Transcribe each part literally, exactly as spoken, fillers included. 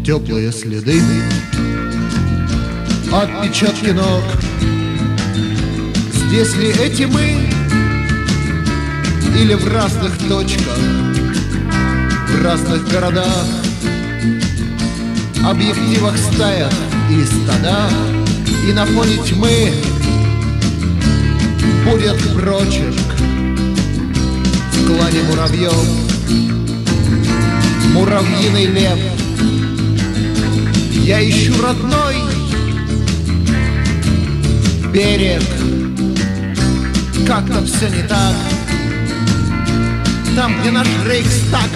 теплые следы, отпечатки ног. Здесь ли эти мы? Или в разных точках, в разных городах, объективах, стаях и стадах, и на фоне тьмы будет прочерк в клане муравьев, муравьиный лев. Я ищу родной берег, как-то все не так. Там, где наш Рейхстаг,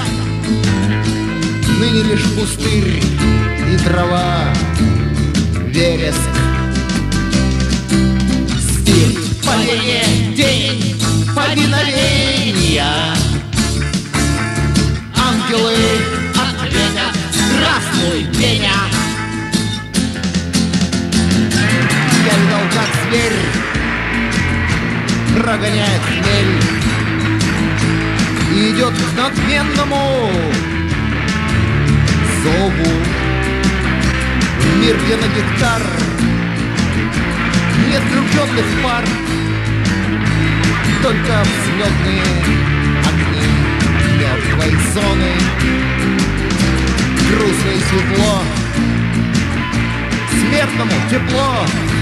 ныне лишь пустырь и трава, вереск. Стиль, падение, день, повиновения. Ангелы ответят: здравствуй, Веня. Я видал, как зверь прогоняет хмель и идет к надменному зову. В мир, где на гектар нет влюбленных пар, только взлетные огни мертвой зоны. Грустно и светло, смертному тепло.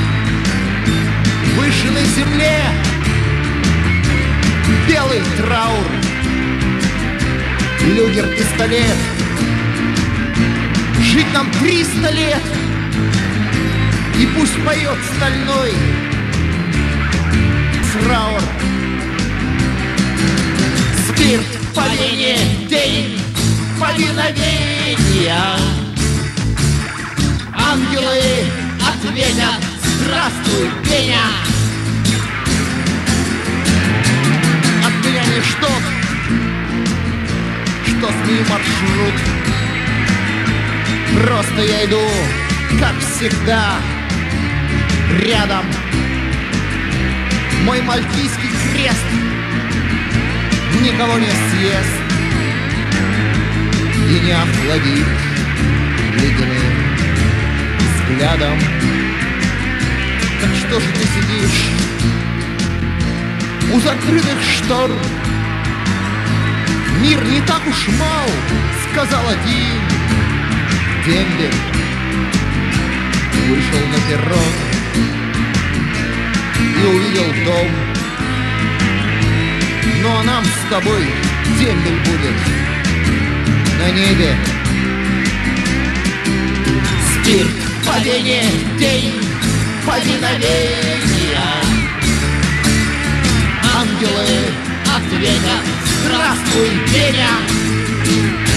Выше на земле белый траур, люгер-пистолет. Жить нам триста лет, и пусть поет стальной траур. Спирт, падение, день, повиновения. Ангелы ответят: здравствуй, Веня. От меня ничто, что смени маршрут. Просто я иду, как всегда, рядом. Мой мальтийский крест никого не съест и не охладит ледяным взглядом. Так что же ты сидишь у закрытых штор? Мир не так уж мал, сказал один дембель. Вышел на перрон и увидел дом. Ну а нам с тобой дембель будет на небе. Спирт, падение, день, повиновения. Ангелы ответят: здравствуй, Веня.